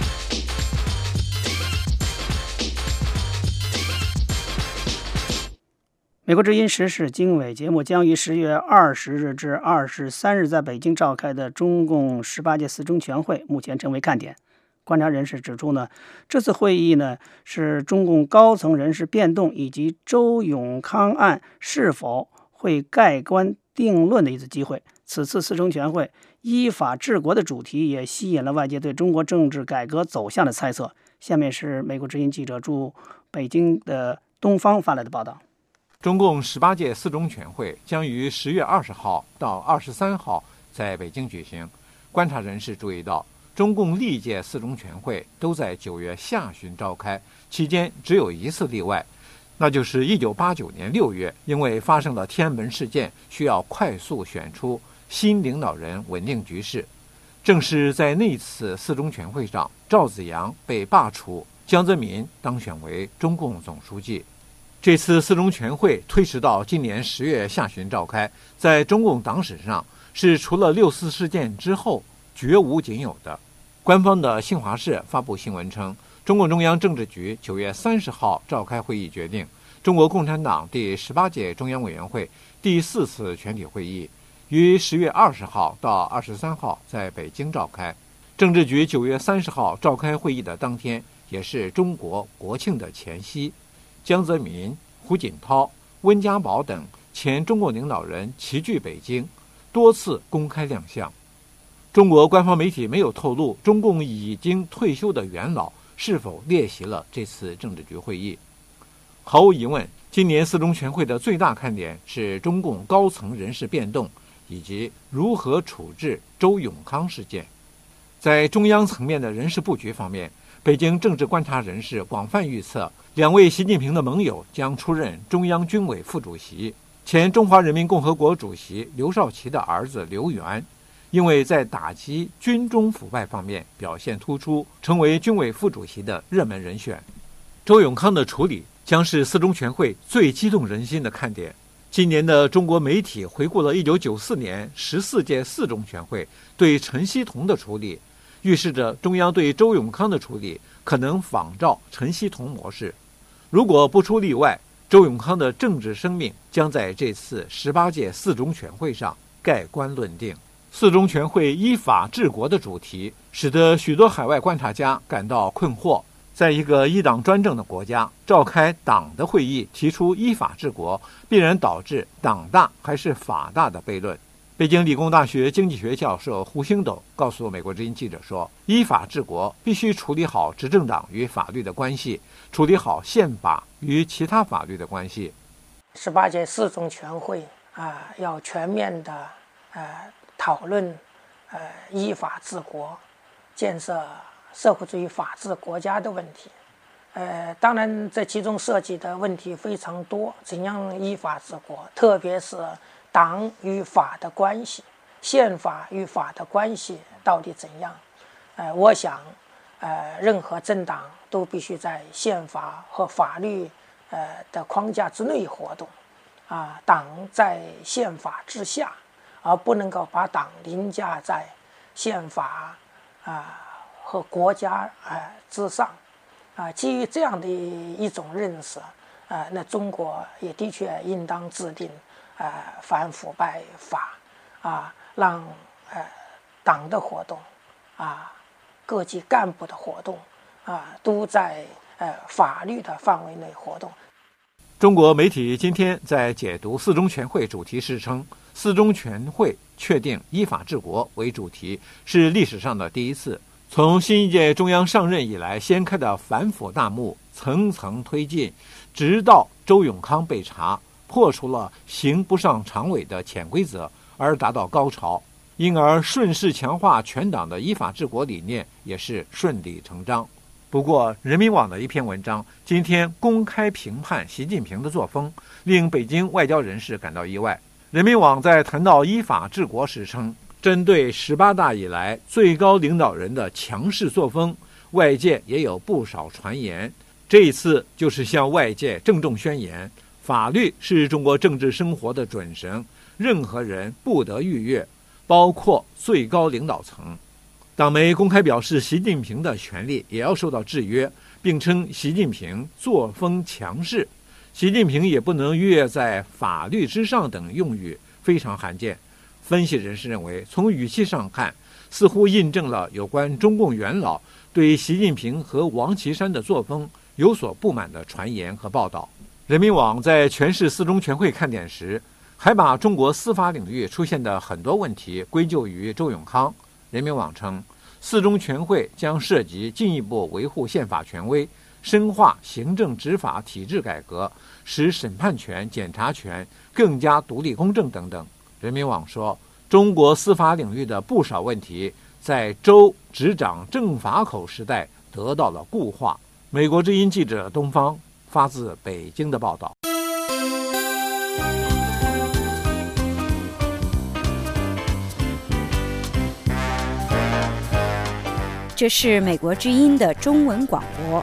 美国之音时事经纬节目将于十月二十日至二十三日在北京召开的中共十八届四中全会目前成为看点。观察人士指出呢，这次会议呢是中共高层人事变动以及周永康案是否会盖棺定论的一次机会。此次四中全会依法治国的主题也吸引了外界对中国政治改革走向的猜测。下面是美国之音记者驻北京的东方发来的报道。 中共十八届四中全会将于十月二十号到二十三号在北京举行。观察人士注意到，中共历届四中全会都在九月下旬召开，期间只有一次例外，那就是一九八九年六月，因为发生了天安门事件，需要快速选出新领导人稳定局势。正是在那次四中全会上，赵紫阳被罢黜，江泽民当选为中共总书记。这次四中全会推迟到今年十月下旬召开，在中共党史上是除了六四事件之后绝无仅有的。官方的新华社发布新闻称，中共中央政治局九月三十号召开会议，决定中国共产党第十八届中央委员会第四次全体会议于十月二十号到二十三号在北京召开。政治局九月三十号召开会议的当天，也是中国国庆的前夕。江泽民、胡锦涛、温家宝等前中共领导人齐聚北京，多次公开亮相。中国官方媒体没有透露中共已经退休的元老是否列席了这次政治局会议。毫无疑问，今年四中全会的最大看点是中共高层人事变动以及如何处置周永康事件。在中央层面的人事布局方面，北京政治观察人士广泛预测，两位习近平的盟友将出任中央军委副主席。前中华人民共和国主席刘少奇的儿子刘源，因为在打击军中腐败方面表现突出，成为军委副主席的热门人选。周永康的处理将是四中全会最激动人心的看点。今年的中国媒体回顾了一九九四年十四届四中全会对陈锡同的处理，预示着中央对周永康的处理可能仿照陈锡同模式。如果不出例外，周永康的政治生命将在这次十八届四中全会上盖棺论定。四中全会依法治国的主题，使得许多海外观察家感到困惑。在一个一党专政的国家，召开党的会议提出依法治国，必然导致党大还是法大的悖论。 北京理工大学经济学教授胡星斗告诉美国之音记者说，依法治国必须处理好执政党与法律的关系，处理好宪法与其他法律的关系。 十八届四中全会啊、呃，要全面的呃讨论呃依法治国、建设社会主义法治国家的问题。呃，当然这其中涉及的问题非常多，怎样依法治国，特别是党与法的关系，宪法与法的关系到底怎样？呃，我想，呃，任何政党都必须在宪法和法律呃的框架之内活动，啊、呃，党在宪法之下，而不能够把党凌驾在宪法啊、呃、和国家呃之上。啊、呃，基于这样的一种认识，呃，那中国也的确应当制定呃反腐败法，啊、呃，让呃党的活动，啊、呃，各级干部的活动，啊、呃，都在呃法律的范围内活动。 中国媒体今天在解读四中全会主题时称，四中全会确定依法治国为主题是历史上的第一次。从新一届中央上任以来掀开的反腐大幕层层推进，直到周永康被查，破除了刑不上常委的潜规则，而达到高潮，因而顺势强化全党的依法治国理念也是顺理成章。不过人民网的一篇文章今天公开评判习近平的作风，令北京外交人士感到意外。人民网在谈到依法治国时称，针对十八大以来最高领导人的强势作风，外界也有不少传言。这一次就是向外界郑重宣言，法律是中国政治生活的准绳，任何人不得逾越，包括最高领导层。党媒公开表示，习近平的权力也要受到制约，并称习近平作风强势，习近平也不能越在法律之上等用语非常罕见。分析人士认为，从语气上看，似乎印证了有关中共元老对习近平和王岐山的作风有所不满的传言和报道。人民网在诠释四中全会看点时，还把中国司法领域出现的很多问题归咎于周永康。人民网称，四中全会将涉及进一步维护宪法权威，深化行政执法体制改革，使审判权、检察权更加独立公正等等。人民网说，中国司法领域的不少问题在周执掌政法口时代得到了固化。美国之音记者东方发自北京的报道。 这是美国之音的中文广播。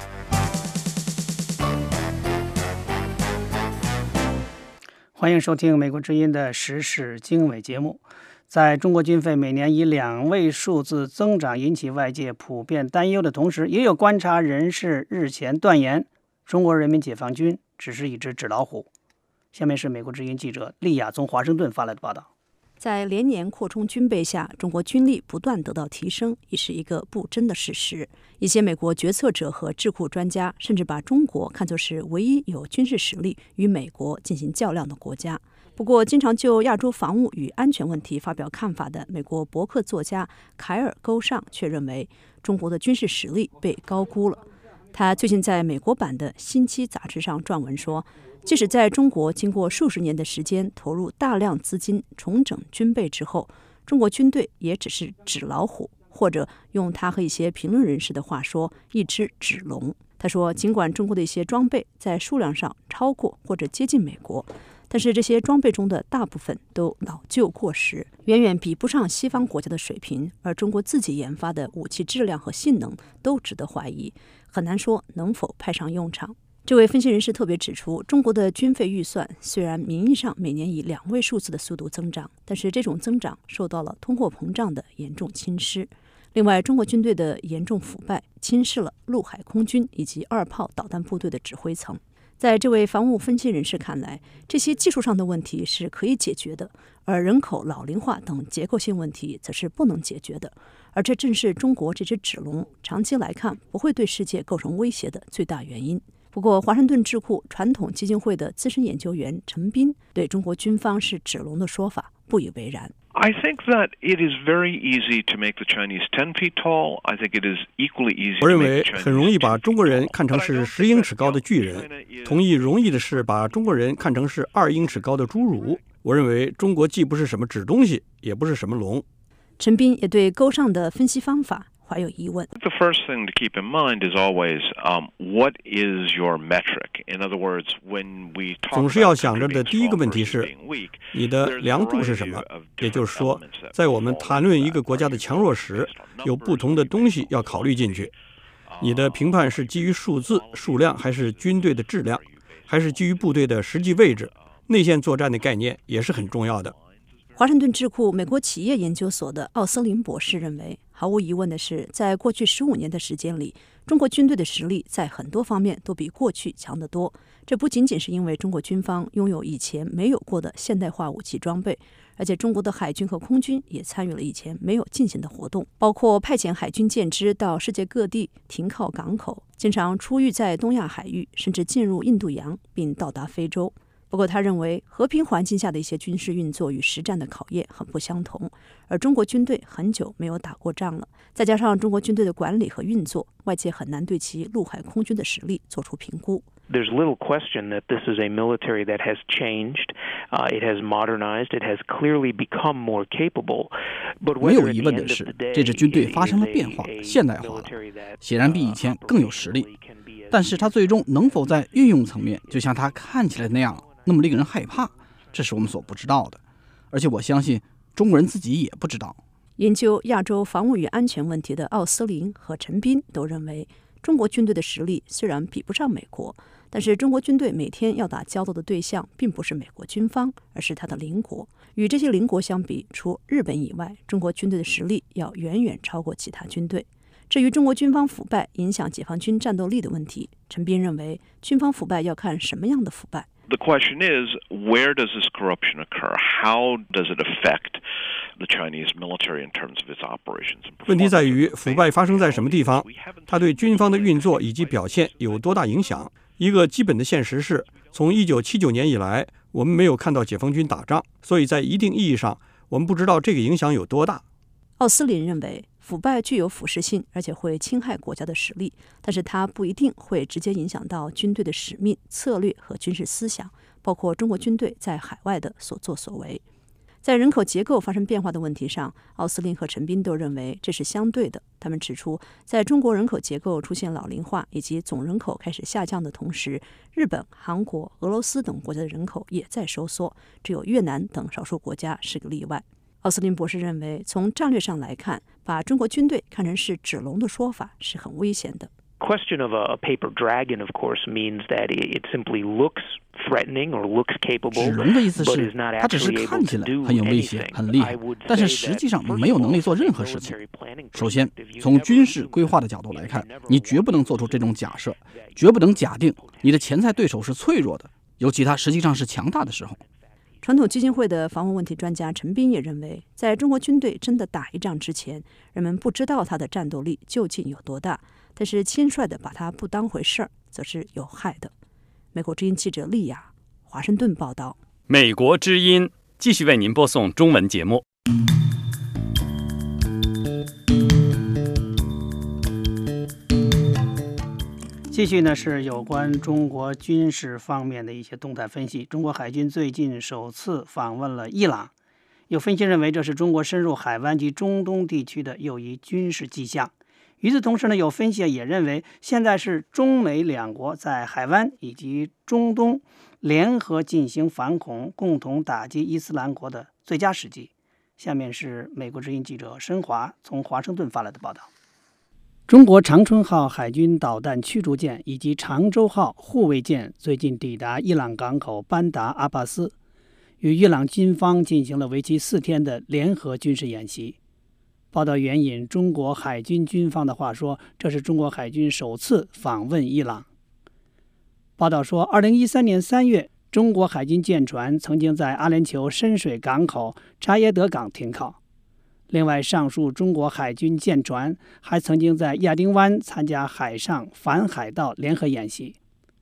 欢迎收听美国之音的时事经纬节目。在中国军费每年以两位数字增长引起外界普遍担忧的同时，也有观察人士日前断言，中国人民解放军只是一只纸老虎。下面是美国之音记者丽亚从华盛顿发来的报道。 在连年扩充军备下，中国军力不断得到提升，已是一个不争的事实。一些美国决策者和智库专家甚至把中国看作是唯一有军事实力与美国进行较量的国家。不过，经常就亚洲防务与安全问题发表看法的美国博客作家凯尔·勾尚却认为，中国的军事实力被高估了。他最近在美国版的《新期》杂志上撰文说，即使在中国经过数十年的时间投入大量资金重整军备之后，中国军队也只是纸老虎，或者用他和一些评论人士的话说，一只纸龙。他说，尽管中国的一些装备在数量上超过或者接近美国，但是这些装备中的大部分都老旧过时，远远比不上西方国家的水平，而中国自己研发的武器质量和性能都值得怀疑，很难说能否派上用场。这位分析人士特别指出，中国的军费预算虽然名义上每年以两位数字的速度增长，但是这种增长受到了通货膨胀的严重侵蚀。另外，中国军队的严重腐败侵蚀了陆海空军以及二炮导弹部队的指挥层。在这位防务分析人士看来，这些技术上的问题是可以解决的，而人口老龄化等结构性问题则是不能解决的。而这正是中国这只纸龙长期来看不会对世界构成威胁的最大原因。不过，华盛顿智库传统基金会的资深研究员陈斌对中国军方是纸龙的说法不以为然。 I think that it is very easy to make the Chinese ten feet tall. I think it is equally easy. 我认为很容易把中国人看成是十英尺高的巨人，同意容易的是把中国人看成是二英尺高的侏儒。我认为中国既不是什么纸东西，也不是什么龙。 陈斌也对勾上的分析方法怀有疑问。 The first thing to keep in mind is always, um, what is your metric? In other words, when we talk 总是要想着的第一个问题是，你的量度是什么？也就是说，在我们谈论一个国家的强弱时，有不同的东西要考虑进去。你的评判是基于数字、数量，还是军队的质量，还是基于部队的实际位置？内线作战的概念也是很重要的。 华盛顿智库美国企业研究所的奥斯林博士认为，毫无疑问的是，在过去十五年的时间里，中国军队的实力在很多方面都比过去强得多。这不仅仅是因为中国军方拥有以前没有过的现代化武器装备，而且中国的海军和空军也参与了以前没有进行的活动，包括派遣海军舰只到世界各地停靠港口，经常出狱在东亚海域，甚至进入印度洋并到达非洲。不过他认为，和平环境下的一些军事运作与实战的考验很不相同，而中国军队很久没有打过仗了，再加上中国军队的管理和运作，外界很难对其陆海空军的实力做出评估。 There's little question that this is a military that has changed, uh, it has modernized, it has clearly become more capable. But 没有疑问的是，这支军队发生了变化，现代化了，显然比以前更有实力。但是它最终能否在运用层面，就像它看起来那样那么令人害怕，这是我们所不知道的。而且我相信中国人自己也不知道。 研究亚洲防务与安全问题的奥斯林和陈斌都认为，中国军队的实力虽然比不上美国，但是中国军队每天要打交道的对象并不是美国军方，而是他的邻国。与这些邻国相比，除日本以外，中国军队的实力要远远超过其他军队。至于中国军方腐败影响解放军战斗力的问题，陈斌认为，军方腐败要看什么样的腐败。 The question is, where does this corruption occur? How does it affect the Chinese military in terms of its operations and performance? 问题在于腐败发生在什么地方，它对军方的运作以及表现有多大影响。一个基本的现实是，从一九七九年以来，我们没有看到解放军打仗，所以在一定意义上，我们不知道这个影响有多大。 奥斯林认为，腐败具有腐蚀性，而且会侵害国家的实力，但是它不一定会直接影响到军队的使命、策略和军事思想，包括中国军队在海外的所作所为。在人口结构发生变化的问题上，奥斯林和陈斌都认为这是相对的。他们指出，在中国人口结构出现老龄化以及总人口开始下降的同时，日本、韩国、俄罗斯等国家的人口也在收缩，只有越南等少数国家是个例外。奥斯林博士认为，从战略上来看，把中国军队看成是纸龙的说法是很危险的。 Question of a paper dragon, of course, means that it simply looks threatening or looks capable. 纸龙的意思是，它只是看起来很有威胁、很厉害，但是实际上没有能力做任何事情。首先，从军事规划的角度来看，你绝不能做出这种假设，绝不能假定你的潜在对手是脆弱的，尤其他实际上是强大的时候。 传统基金会的防务问题专家陈斌也认为，在中国军队真的打一仗之前，人们不知道他的战斗力究竟有多大，但是轻率地把它不当回事儿，则是有害的。美国之音记者丽亚，华盛顿报道。 美国之音继续为您播送中文节目。 继续呢是有关中国军事方面的一些动态分析。中国海军最近首次访问了伊朗，有分析认为这是中国深入海湾及中东地区的又一军事迹象。与此同时呢，有分析也认为，现在是中美两国在海湾以及中东联合进行反恐，共同打击伊斯兰国的最佳时机。下面是美国之音记者申华从华盛顿发来的报道。中国长春号海军导弹驱逐舰以及长洲号护卫舰最近抵达伊朗港口班达阿巴斯，与伊朗军方进行了为期四天的联合军事演习。报道援引中国海军军方的话说，这是中国海军首次访问伊朗。报道说，二零一三年三月，中国海军舰船曾经在阿联酋深水港口扎耶德港停靠。另外，上述中国海军舰船还曾经在亚丁湾参加海上反海盗联合演习。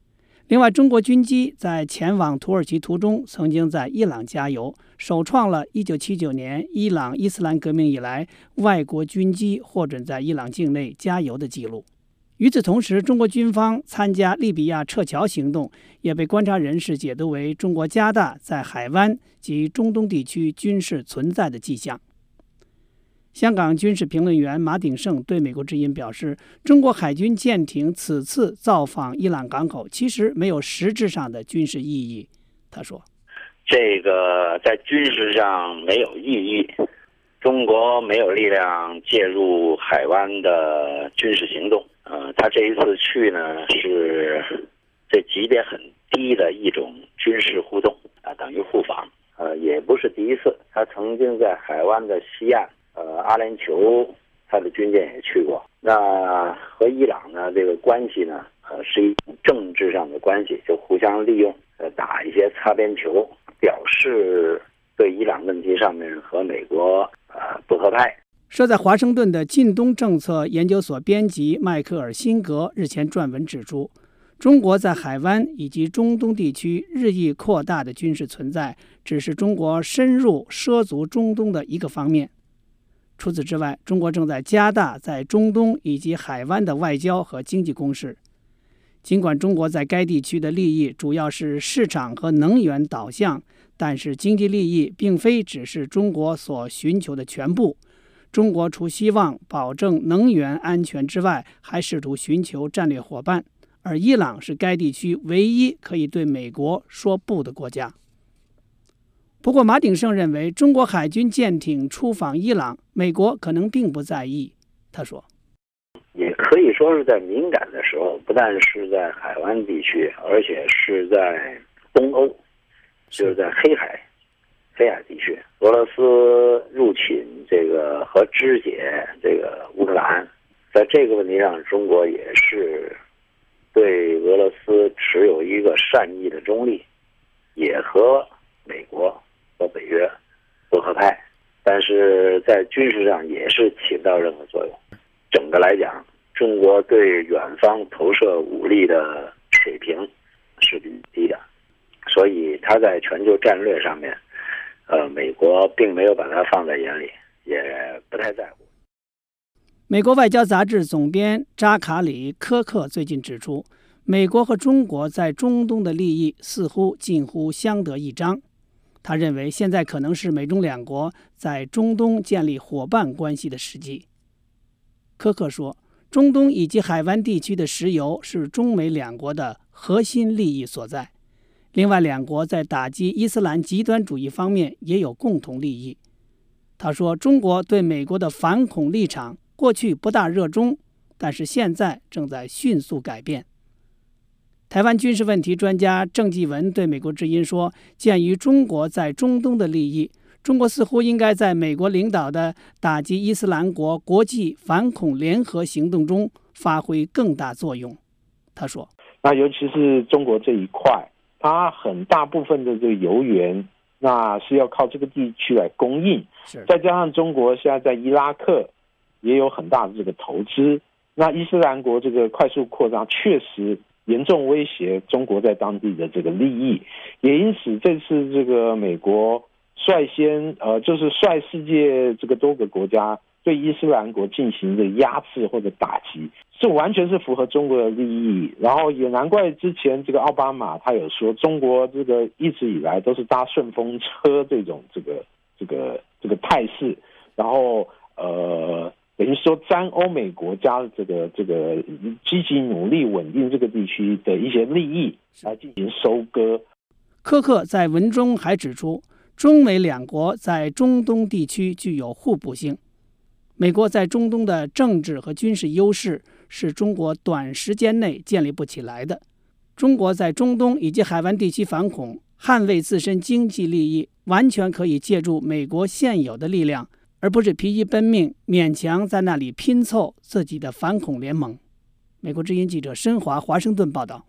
另外，中国军机在前往土耳其途中曾经在伊朗加油，首创了一九七九年伊朗伊斯兰革命以来外国军机获准在伊朗境内加油的记录。与此同时，中国军方参加利比亚撤侨行动也被观察人士解读为中国加大在海湾及中东地区军事存在的迹象。香港军事评论员马鼎盛对美国之音表示，中国海军舰艇此次造访伊朗港口其实没有实质上的军事意义。他说， 这个在军事上没有意义，中国没有力量介入海湾的军事行动。呃，他这一次去呢，是这级别很低的一种军事互动啊，等于互访。呃，也不是第一次，他曾经在海湾的西岸，呃，阿联酋，他的军舰也去过。那和伊朗呢，这个关系呢，呃，是一种政治上的关系，就互相利用，呃，打一些擦边球，表示对伊朗问题上面和美国呃不合拍。 设在华盛顿的近东政策研究所编辑迈克尔·辛格日前撰文指出，中国在海湾以及中东地区日益扩大的军事存在，只是中国深入涉足中东的一个方面。除此之外，中国正在加大在中东以及海湾的外交和经济攻势。尽管中国在该地区的利益主要是市场和能源导向，但是经济利益并非只是中国所寻求的全部。中国除希望保证能源安全之外，还试图寻求战略伙伴，而伊朗是该地区唯一可以对美国说不的国家。不过，马鼎盛认为，中国海军舰艇出访伊朗，美国可能并不在意。他说， 也可以说是在敏感的时候，不但是在海湾地区，而且是在东欧，就是在黑海黑海地区，俄罗斯入侵这个和肢解这个乌克兰，在这个问题上，中国也是对俄罗斯持有一个善意的中立，也和美国和北约不合拍，但是在军事上也是起不到任何作用。整个来讲，中国对远方投射武力的水平是比低的，所以它在全球战略上面，呃，美国并没有把它放在眼里，也不太在乎。 美国外交杂志总编扎卡里·科克最近指出，美国和中国在中东的利益似乎近乎相得益彰。他认为，现在可能是美中两国在中东建立伙伴关系的时机。科克说，中东以及海湾地区的石油是中美两国的核心利益所在。另外，两国在打击伊斯兰极端主义方面也有共同利益。他说，中国对美国的反恐立场过去不大热衷，但是现在正在迅速改变。台湾军事问题专家郑继文对美国之音说，鉴于中国在中东的利益，中国似乎应该在美国领导的打击伊斯兰国国际反恐联合行动中发挥更大作用。他说， 那尤其是中国这一块，它很大部分的这个油源，那是要靠这个地区来供应，再加上中国现在在伊拉克也有很大的这个投资，那伊斯兰国这个快速扩张确实严重威胁中国在当地的这个利益，也因此这次这个美国率先呃，就是率世界这个多个国家对伊斯兰国进行的压制或者打击，这完全是符合中国的利益。然后也难怪之前这个奥巴马他有说，中国这个一直以来都是搭顺风车这种这个这个这个态势，然后呃。等于说沾欧美国家的这个这个积极努力稳定这个地区的一些利益来进行收割。 科克在文中还指出，中美两国在中东地区具有互补性。美国在中东的政治和军事优势是中国短时间内建立不起来的。中国在中东以及海湾地区反恐，捍卫自身经济利益，完全可以借助美国现有的力量，而不是疲于奔命，勉强在那里拼凑自己的反恐联盟。美国之音记者申华华盛顿报道。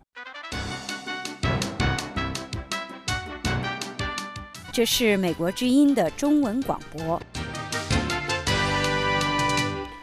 这是美国之音的中文广播。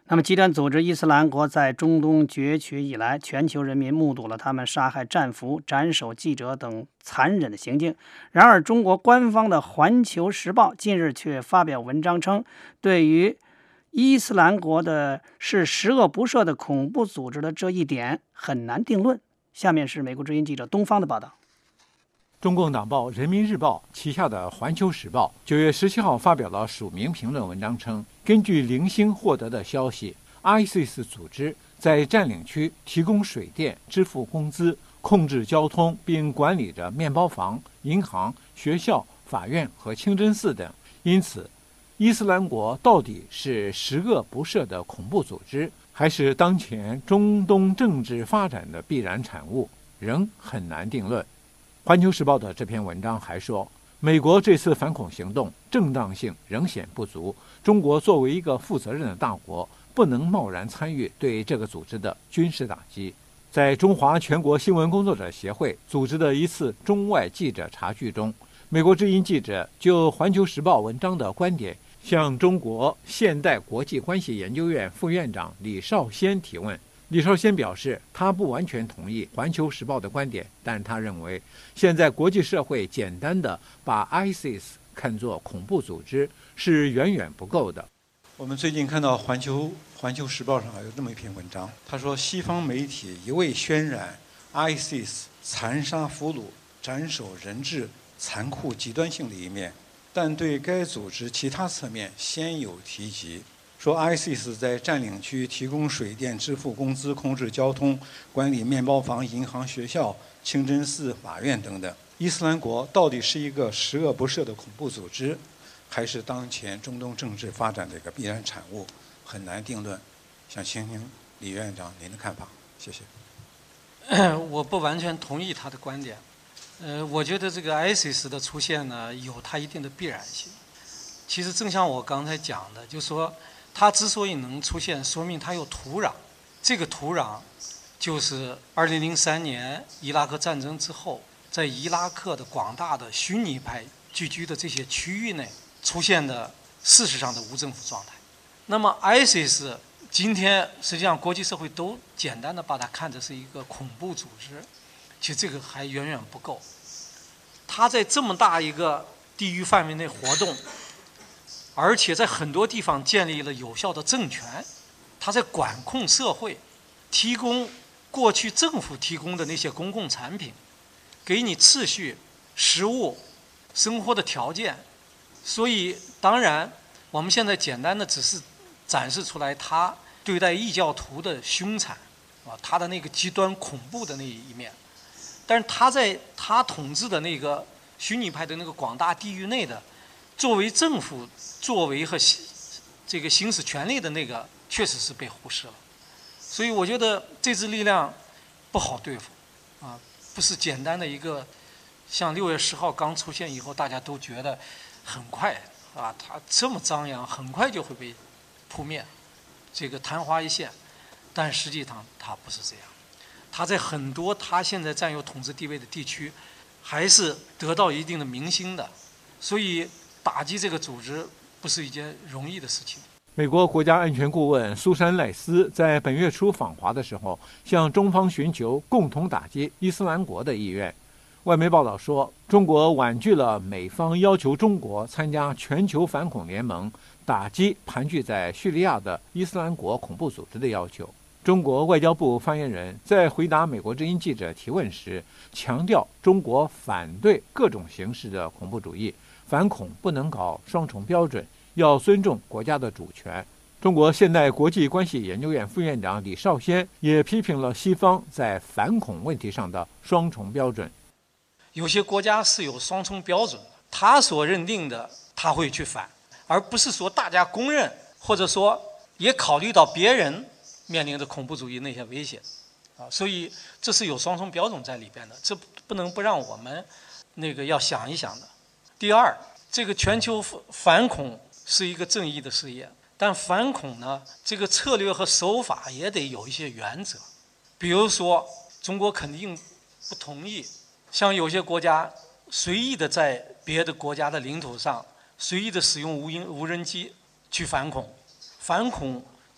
那么，极端组织伊斯兰国在中东攫取以来，全球人民目睹了他们杀害战俘、斩首记者等残忍的行径。然而，中国官方的《环球时报》近日却发表文章称，对于伊斯兰国的是十恶不赦的恐怖组织的这一点很难定论。下面是美国之音记者东方的报道。 中共党报《人民日报》旗下的《环球时报》九月十七号发表了署名评论文章称，根据零星获得的消息 ，I S I S 组织在占领区提供水电、支付工资、控制交通，并管理着面包房、银行、学校、法院和清真寺等。因此，伊斯兰国到底是十恶不赦的恐怖组织，还是当前中东政治发展的必然产物，仍很难定论。环球时报的这篇文章还说，美国这次反恐行动正当性仍显不足，中国作为一个负责任的大国，不能贸然参与对这个组织的军事打击。在中华全国新闻工作者协会组织的一次中外记者茶聚中，美国之音记者就环球时报文章的观点向中国现代国际关系研究院副院长李少先提问。李少先表示，他不完全同意《环球时报》的观点，但他认为，现在国际社会简单的把 I S I S 看作恐怖组织是远远不够的。 我们最近看到环球环球时报上有这么一篇文章，他说西方媒体一味渲染 I S I S 残杀俘虏、斩首人质、残酷极端性的一面，但对该组织其他侧面鲜有提及。说 I S I S 在占领区提供水电、支付工资、控制交通、管理面包房、银行、学校、清真寺、法院等等。伊斯兰国到底是一个十恶不赦的恐怖组织，还是当前中东政治发展的一个必然产物，很难定论。想听听李院长您的看法，谢谢。 我不完全同意他的观点。呃，我觉得这个 I S I S 的出现呢，有它一定的必然性。其实正像我刚才讲的，就是说，它之所以能出现，说明它有土壤。这个土壤就是二零零三年伊拉克战争之后，在伊拉克的广大的逊尼派聚居的这些区域内出现的事实上的无政府状态。那么 I S I S 今天实际上国际社会都简单的把它看成是一个恐怖组织，其实这个还远远不够。它在这么大一个地域范围内活动，而且在很多地方建立了有效的政权，它在管控社会，提供过去政府提供的那些公共产品，给你秩序、食物、生活的条件。所以当然我们现在简单的只是展示出来它对待异教徒的凶残啊，它的那个极端恐怖的那一面。但是它在它统治的那个逊尼派的那个广大地域内的，作为政府作为和这个行使权力的那个，确实是被忽视了。所以我觉得这支力量不好对付啊，不是简单的一个像六月十号刚出现以后，大家都觉得很快啊，它这么张扬，很快就会被扑灭，这个昙花一现。但实际上它不是这样，它在很多它现在占有统治地位的地区，还是得到一定的民心的。所以打击这个组织不是一件容易的事情。 美国国家安全顾问苏珊·赖斯在本月初访华的时候，向中方寻求共同打击伊斯兰国的意愿。外媒报道说，中国婉拒了美方要求中国参加全球反恐联盟，打击盘踞在叙利亚的伊斯兰国恐怖组织的要求。中国外交部发言人在回答美国之音记者提问时，强调中国反对各种形式的恐怖主义，反恐不能搞双重标准，要尊重国家的主权。中国现代国际关系研究院副院长李少先也批评了西方在反恐问题上的双重标准。 有些国家是有双重标准的，他所认定的他会去反，而不是说大家公认，或者说也考虑到别人面临的恐怖主义那些危险啊，所以这是有双重标准在里边的，这不能不让我们那个要想一想的。第二，这个全球反恐是一个正义的事业，但反恐呢，这个策略和手法也得有一些原则。比如说，中国肯定不同意，像有些国家随意的在别的国家的领土上随意的使用无人无人机去反恐，反恐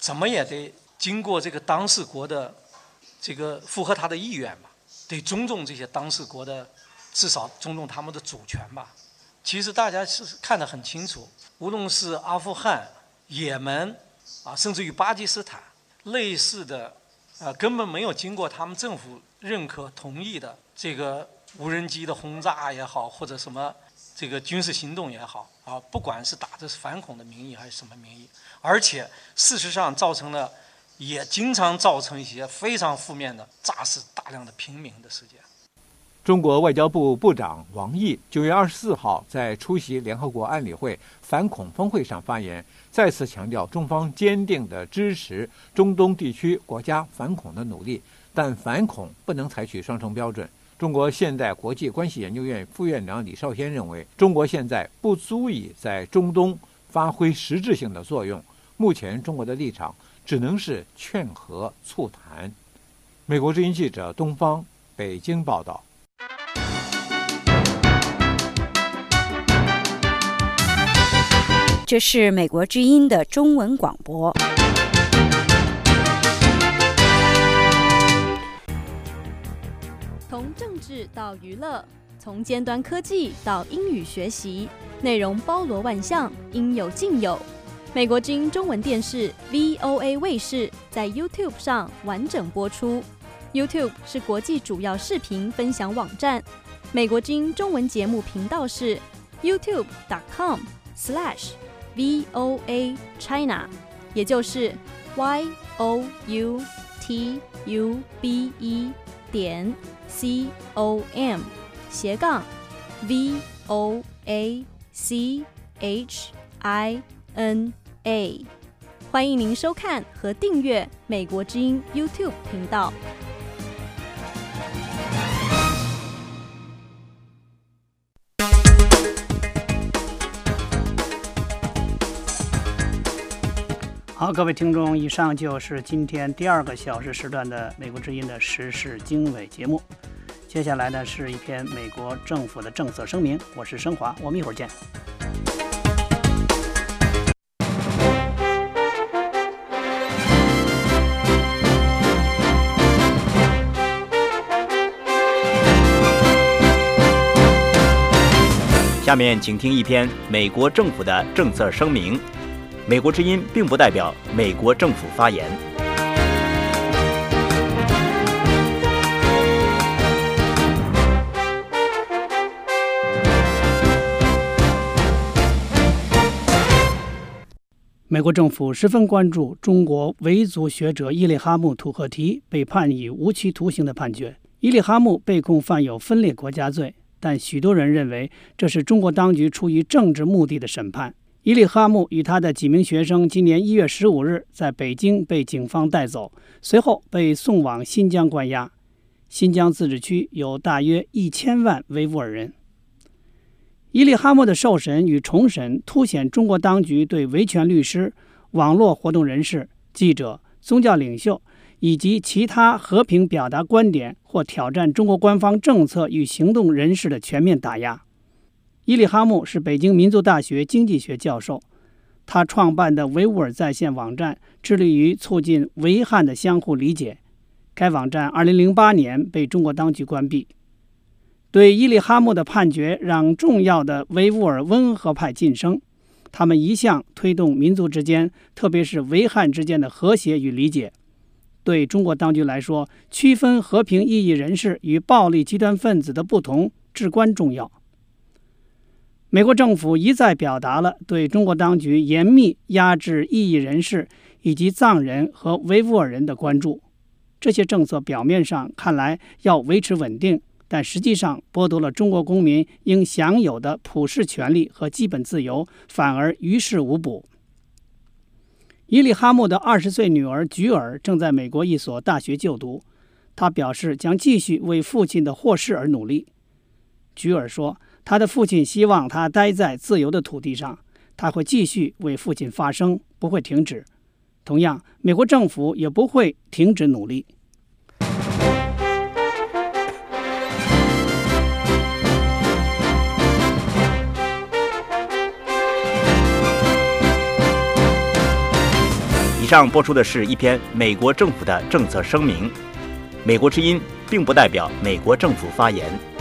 怎么也得经过这个当事国的这个符合他的意愿吧，得尊重这些当事国的，至少尊重他们的主权吧。其实大家是看得很清楚，无论是阿富汗、也门啊，甚至于巴基斯坦，类似的，呃，根本没有经过他们政府认可同意的这个无人机的轰炸也好，或者什么这个军事行动也好啊，不管是打着反恐的名义还是什么名义，而且事实上造成了，也经常造成一些非常负面的炸死大量的平民的事件。 中国外交部部长王毅九月二十四号在出席联合国安理会反恐峰会上发言，再次强调中方坚定地支持中东地区国家反恐的努力，但反恐不能采取双重标准。中国现代国际关系研究院副院长李少先认为，中国现在不足以在中东发挥实质性的作用，目前中国的立场只能是劝和促谈。美国之音记者东方北京报道。 这是美国之音的中文广播。 从政治到娱乐，从尖端科技到英语学习，内容包罗万象，应有尽有。美国之音中文电视 V O A 卫视在 YouTube 上完整播出。YouTube 是国际主要视频分享网站。美国之音中文节目频道是 YouTube dot com slash V O A China， 也就是 Y O U T U B E 点 C O M 斜杠 V O A C H I N A。 欢迎您收看和订阅美国之音 YouTube 频道。 好，各位听众，以上就是今天第二个小时时段的美国之音的时事经纬节目。接下来呢是一篇美国政府的政策声明，我是升华，我们一会儿见。 下面请听一篇美国政府的政策声明。美国之音并不代表美国政府发言。 美国政府十分关注中国维族学者伊利哈木·土赫提被判以无期徒刑的判决。伊利哈木被控犯有分裂国家罪，但许多人认为这是中国当局出于政治目的的审判。伊利哈木与他的几名学生今年一月十五日在北京被警方带走，随后被送往新疆关押。新疆自治区有大约一千万维吾尔人。伊利哈木的受审与重审凸显中国当局对维权律师、网络活动人士、记者、宗教领袖以及其他和平表达观点或挑战中国官方政策与行动人士的全面打压。伊利哈木是北京民族大学经济学教授，他创办的维吾尔在线网站致力于促进维汉的相互理解。该网站二零零八年被中国当局关闭。对伊利哈木的判决让重要的维吾尔温和派晋升，他们一向推动民族之间，特别是维汉之间的和谐与理解。对中国当局来说，区分和平异议人士与暴力极端分子的不同至关重要。美国政府一再表达了对中国当局严密压制异议人士以及藏人和维吾尔人的关注。这些政策表面上看来要维持稳定，但实际上剥夺了中国公民应享有的普世权利和基本自由，反而于事无补。伊利哈木的二十岁女儿菊尔正在美国一所大学就读，她表示将继续为父亲的获释而努力。菊尔说，他的父亲希望他待在自由的土地上，他会继续为父亲发声，不会停止。同样，美国政府也不会停止努力。 以上播出的是一篇美国政府的政策声明，美国之音并不代表美国政府发言。